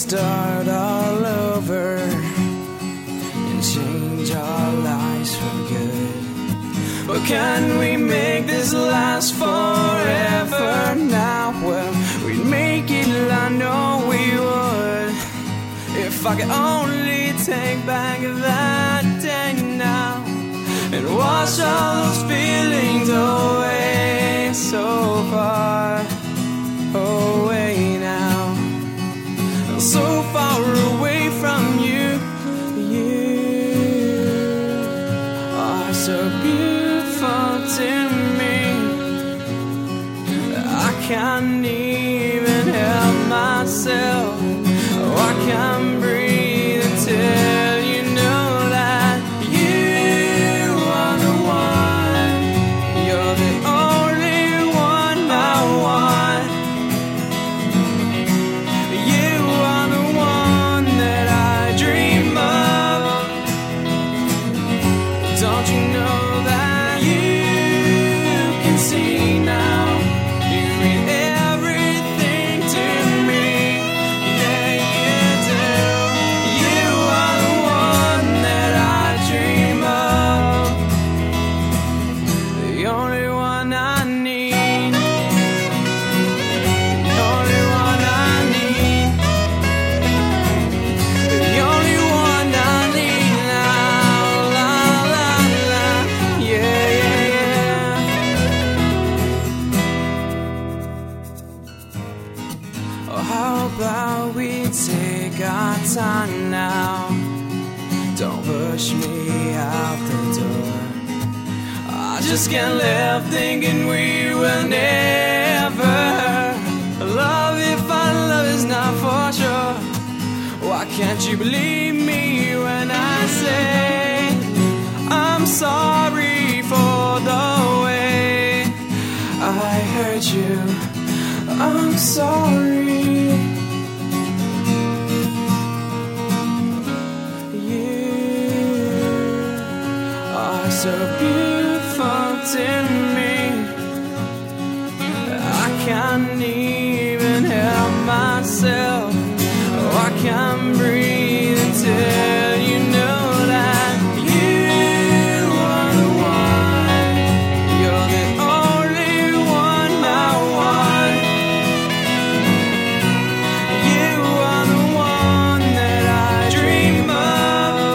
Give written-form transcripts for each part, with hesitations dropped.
start all over and change our lives for good. But can we make this last forever now? Well, we'd make it, I know we would. If I could only take back that day now and wash all those feelings away, so far away now, so far away from you. You are so beautiful to me, I can't even help myself. Oh, I can't breathe until you know that you are the one. You're the only one I want. You are the one that I dream of. Don't you know that you can see now? You mean everything to me. Yeah, you do. You are the one that I dream of. The only one I need. The only one I need. The only one I need now. La, la, la. Yeah, yeah, yeah. Oh, how about we take our time now? Don't push me out the door. I just can't live thinking we will never love if our love is not for sure. Why can't you believe me when I say I'm sorry for the way I hurt you? I'm sorry. You are so beautiful to me, I can't even help myself. Oh, I can't breathe until you know that you are the one. You're the only one I want. You are the one that I dream of.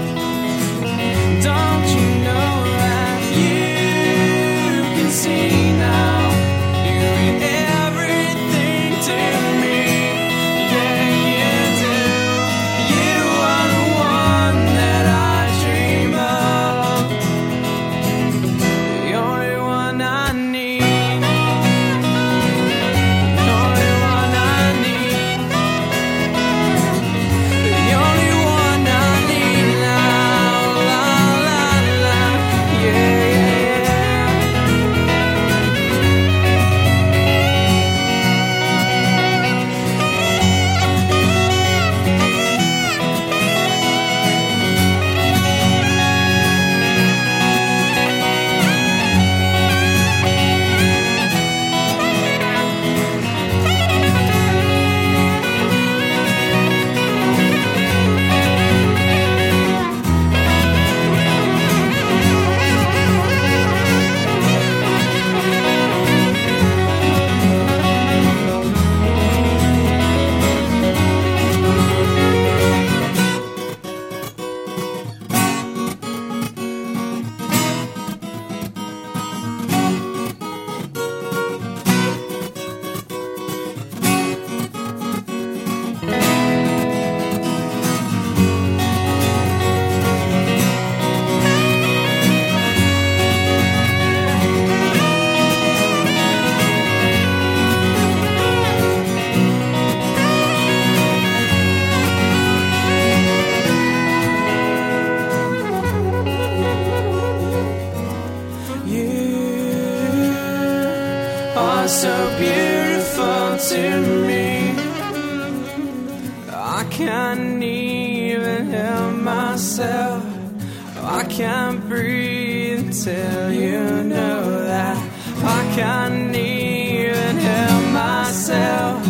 Don't you know that you can see now? You mean everything to me. Yeah, you do. You are the one that I dream of. The only one I need. The only one I need. The only one I need now. La, la, la. Yeah, yeah, yeah. are so beautiful to me. I can't even help myself. I can't breathe until you know that. I can't even help myself.